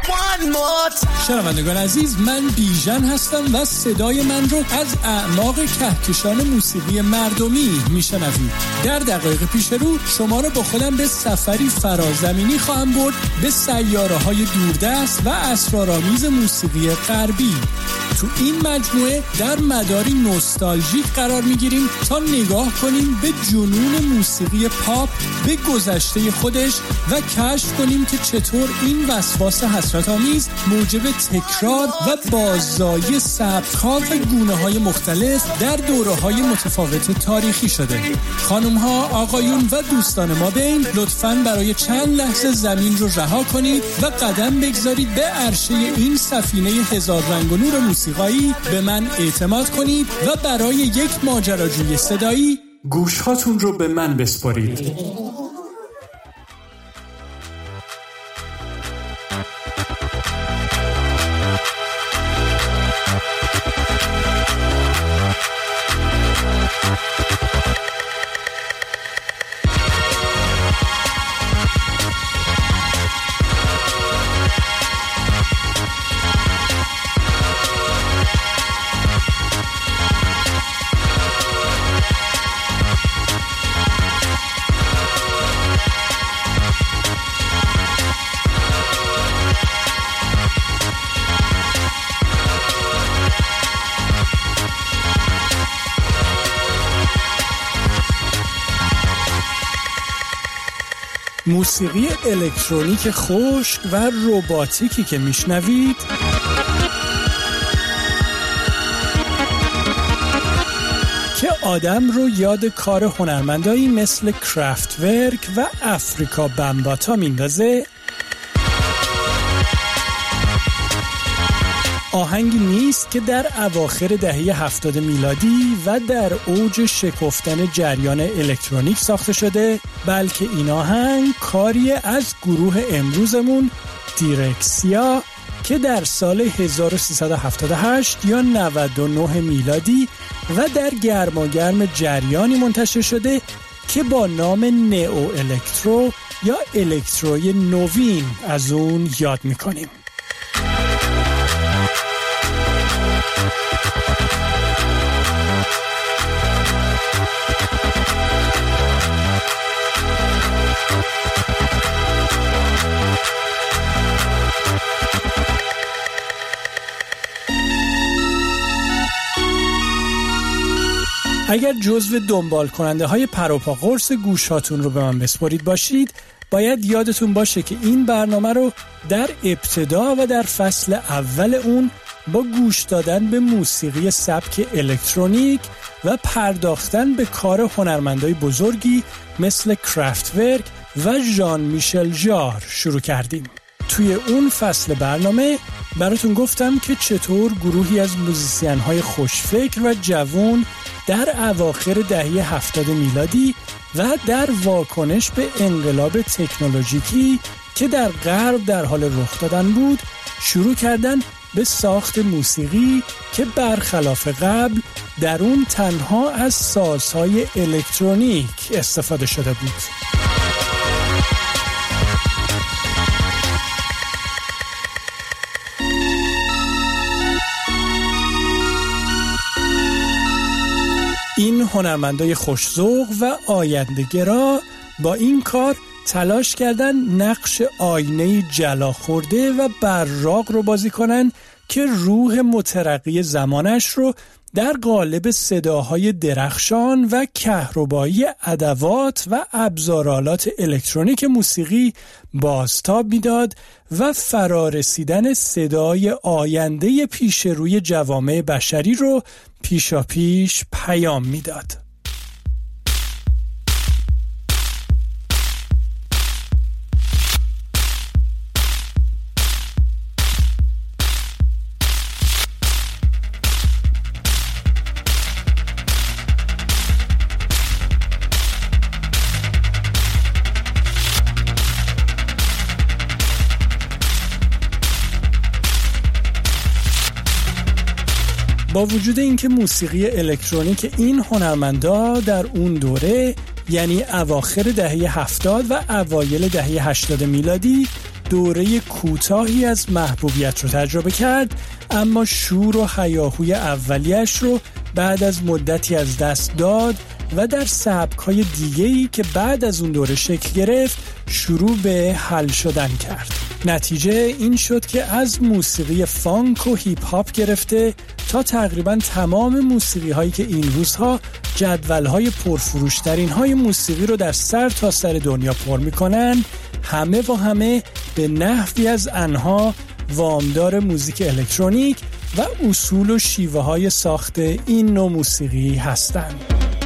شنوندگان عزیز، من بیژن هستم و صدای من رو از اعماق کهکشان موسیقی مردمی میشنوید. در دقایق پیش رو شما رو با خودم به سفری فرازمینی خواهم برد به سیاره‌های دوردست و اسرارآمیز موسیقی غربی. تو این مجموعه در مداری نوستالژیک قرار میگیریم تا نگاه کنیم به جنون موسیقی پاپ، به گذشته خودش و کشف کنیم که چطور این وسواس حسرت‌آمیز موجب تکرار و باززایی سبک‌ها و گونه‌های مختلف در دوره‌های متفاوت تاریخی شده. خانم‌ها، آقایون و دوستان ما بین، لطفاً برای چند لحظه زمین رو رها کنید و قدم بگذارید به عرشه این سفینه هزار رنگ و نور موسیقایی. به من اعتماد کنید و برای یک ماجراجوی صدایی گوش‌هاتون رو به من بسپارید. موسیقی الکترونیک خشک و رباتیکی که میشنوید که آدم رو یاد کار هنرمندایی مثل کرافتورک و افریکا بمباتا میندازه، آهنگی نیست که در اواخر دهه 70 میلادی و در اوج شکفتن جریان الکترونیک ساخته شده، بلکه این آهنگ کاری از گروه امروزمون دیرکسیا که در سال 1378 یا 99 میلادی و در گرماگرم جریانی منتشر شده که با نام نئو الکترو یا الکتروی نوین از اون یاد میکنیم. اگر جزو دنبال کننده های پروپا قرص گوشاتون رو به من بسپارید باشید، باید یادتون باشه که این برنامه رو در ابتدا و در فصل اول اون با گوش دادن به موسیقی سبک الکترونیک و پرداختن به کار هنرمندای بزرگی مثل کرافتورک و ژان میشل ژار شروع کردیم. توی اون فصل برنامه براتون گفتم که چطور گروهی از موزیسین‌های خوشفکر و جوان در اواخر دهه 70 میلادی و در واکنش به انقلاب تکنولوژیکی که در غرب در حال رخ دادن بود، شروع کردن به ساخت موسیقی که برخلاف قبل در اون تنها از سازهای الکترونیک استفاده شده بود. این هنرمندای خوش‌ذوق و آینده‌گرا با این کار تلاش کردن نقش آینه جلا خورده و براق رو بازی کنن که روح مترقی زمانش رو در قالب صداهای درخشان و کهربایی ادوات و ابزارآلات الکترونیک موسیقی بازتاب میداد و فرارسیدن صدای آینده پیش روی جوامع بشری رو پیشاپیش پیام میداد. با وجود اینکه موسیقی الکترونیک این هنرمندا در اون دوره، یعنی اواخر دهه 70 و اوایل دهه 80 میلادی، دوره کوتاهی از محبوبیت رو تجربه کرد، اما شور و هیاهوی اولیش رو بعد از مدتی از دست داد و در سبک‌های دیگه‌ای که بعد از اون دوره شکل گرفت شروع به حل شدن کرد. نتیجه این شد که از موسیقی فانک و هیپ هاپ گرفته تا تقریباً تمام موسیقی‌هایی که این روزها جدول‌های پرفروش‌ترین های موسیقی رو در سر تا سر دنیا پر می‌کنن، همه و همه به نحوی از آنها وامدار موزیک الکترونیک و اصول و شیوه‌های ساخت این نوع موسیقی هستند.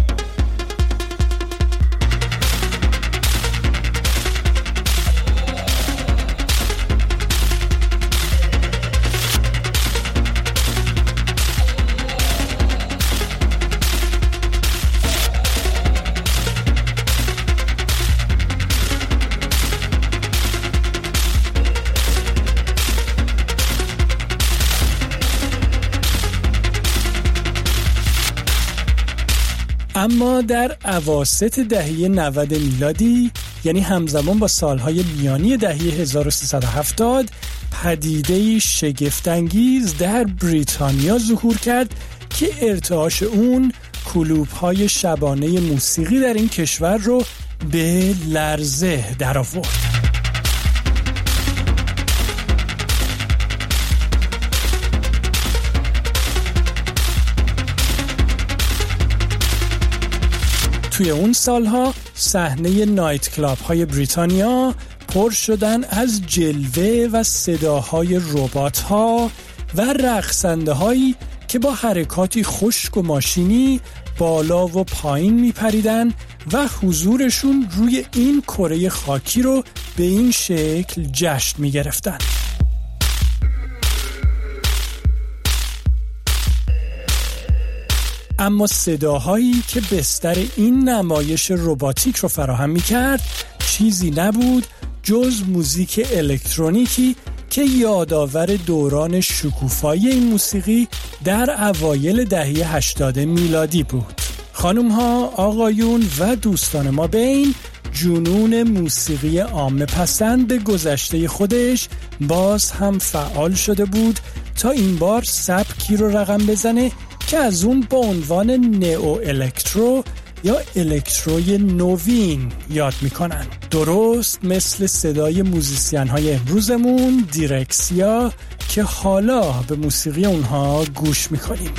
اما در اواسط دهه 90 میلادی، یعنی همزمان با سالهای میانی دهه 1370، پدیده‌ای شگفت‌انگیز در بریتانیا ظهور کرد که ارتعاش اون کلوب‌های شبانه موسیقی در این کشور رو به لرزه درآورد. توی اون سالها صحنه نایت کلاب های بریتانیا پر شدن از جلوه و صداهای ربات ها و رقصنده هایی که با حرکاتی خشک و ماشینی بالا و پایین می پریدن و حضورشون روی این کره خاکی رو به این شکل جشن می گرفتن. اما صداهایی که بستر این نمایش رباتیک رو فراهم می‌کرد چیزی نبود جز موزیک الکترونیکی که یادآور دوران شکوفایی این موسیقی در اوایل دهه 80 میلادی بود. خانم‌ها، آقایون و دوستان ما بین، جنون موسیقی عامه پسند به گذشته خودش باز هم فعال شده بود تا این بار سبکی رو رقم بزنه که از اون با عنوان نئو الکترو یا الکتروی نوین یاد میکنن. درست مثل صدای موزیسین های امروزمون دیرکسیا که حالا به موسیقی اونها گوش میکنیم.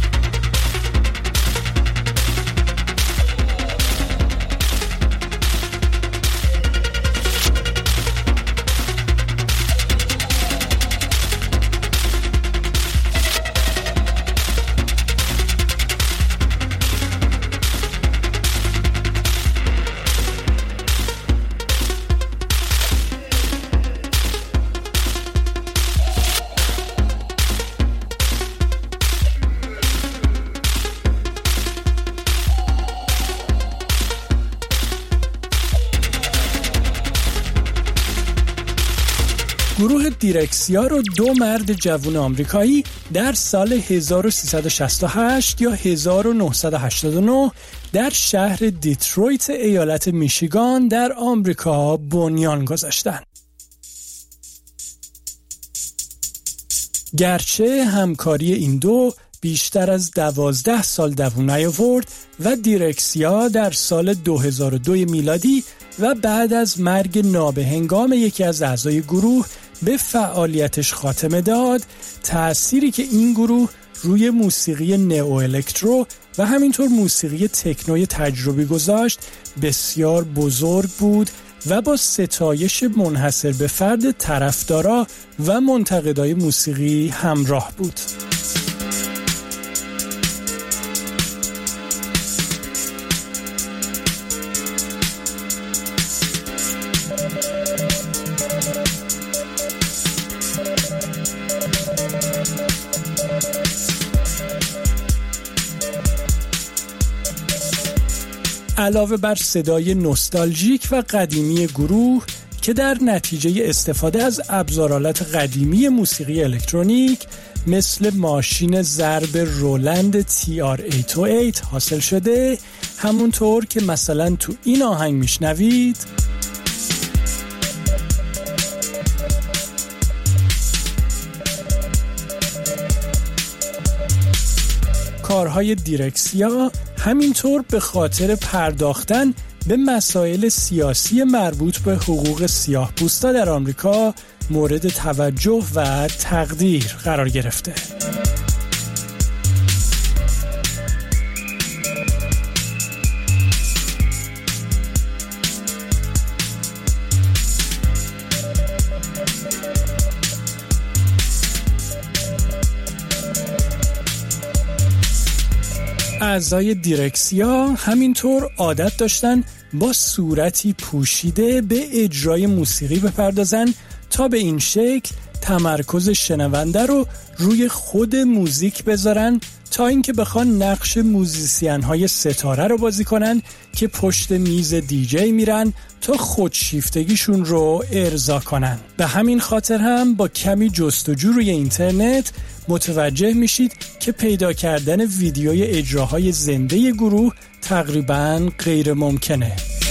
گروه دیرکسیا رو دو مرد جوان آمریکایی در سال 1368 یا 1989 در شهر دیترویت ایالت میشیگان در آمریکا بنیان گذاشتن. گرچه همکاری این دو بیشتر از 12 سال دوام نیاورد و دیرکسیا در سال 2002 میلادی و بعد از مرگ نابهنگام یکی از اعضای گروه به فعالیتش خاتمه داد، تأثیری که این گروه روی موسیقی نئو الکترو و همینطور موسیقی تکنوی تجربی گذاشت بسیار بزرگ بود و با ستایش منحصر به فرد طرفدارا و منتقدای موسیقی همراه بود. علاوه بر صدای نوستالژیک و قدیمی گروه که در نتیجه استفاده از ابزارآلات قدیمی موسیقی الکترونیک مثل ماشین ضرب رولند TR-808 حاصل شده، همونطور که مثلا تو این آهنگ میشنوید، کارهای دیرکسیا همینطور به خاطر پرداختن به مسائل سیاسی مربوط به حقوق سیاه‌پوستا در آمریکا مورد توجه و تقدیر قرار گرفته. اعضای دیرکسیا همینطور عادت داشتن با صورتی پوشیده به اجرای موسیقی بپردازن تا به این شکل تمرکز شنونده رو روی خود موزیک بذارن تا اینکه بخوان نقش موزیسین های ستاره رو بازی کنن که پشت میز دیجی میرن تا خودشیفتگیشون رو ارضا کنن. به همین خاطر هم با کمی جستجو روی اینترنت متوجه میشید که پیدا کردن ویدیوی اجراهای زنده گروه تقریباً غیر ممکنه.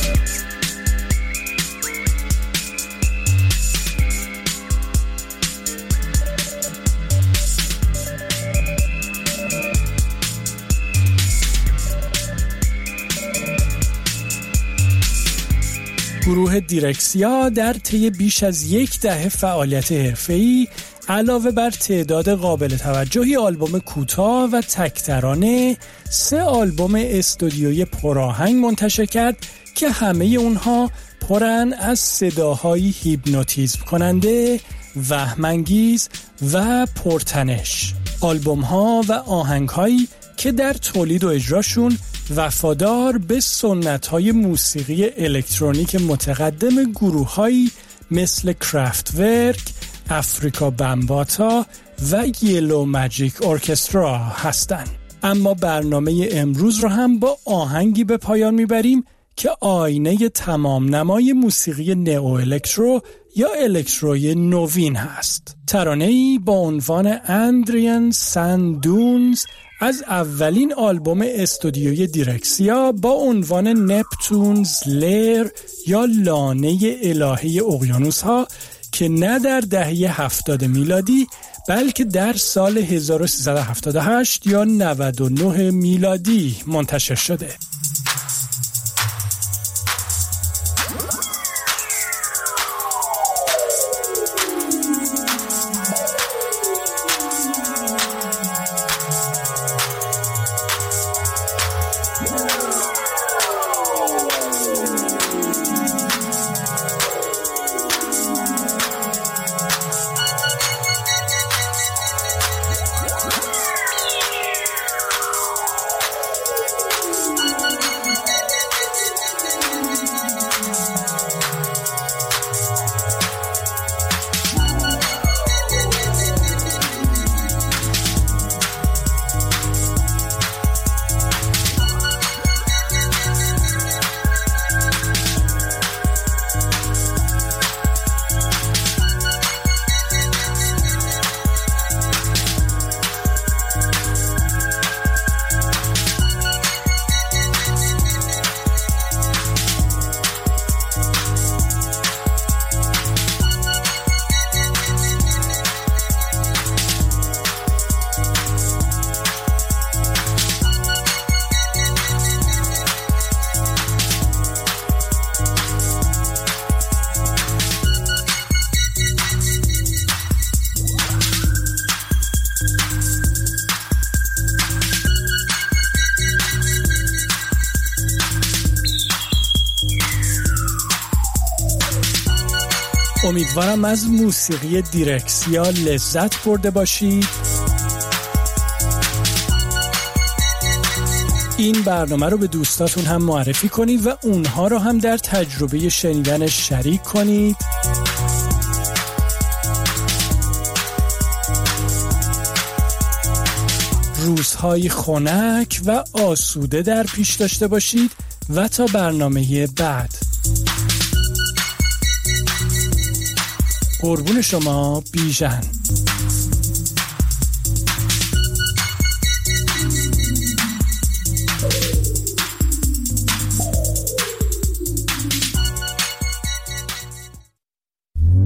گروه دیرکسیا در طی بیش از 10 دهه فعالیت حرفه‌ای علاوه بر تعداد قابل توجهی آلبوم کوتاه و تک‌ترانه 3 آلبوم استودیویی پرآهنگ منتشر کرد که همه اونها پرن از صداهای هیپنوتیزم کننده، وهم‌انگیز و پرتنش. آلبوم‌ها و آهنگ‌هایی که در تولید و اجراشون وفادار به سنت‌های موسیقی الکترونیک متقدم گروه‌هایی مثل کرافتورک، افریکا بامباتا و یلو ماجیک ارکسترا هستند. اما برنامه امروز رو هم با آهنگی به پایان میبریم که آینه تمام نمای موسیقی نئو الکترو یا الکتروی نوین هست. ترانه‌ای با عنوان اندریان ساندونز از اولین آلبوم استودیوی دیرکسیا با عنوان نپتونز لیر یا لانه الهه اقیانوس ها که نه در دهه 70 میلادی بلکه در سال 1378 یا 99 میلادی منتشر شده. امیدوارم از موسیقی دیرکسیا لذت برده باشید. این برنامه رو به دوستاتون هم معرفی کنید و اونها رو هم در تجربه شنیدنش شریک کنید. روزهای خنک و آسوده در پیش داشته باشید و تا برنامه بعد. قربون شما، بیژن.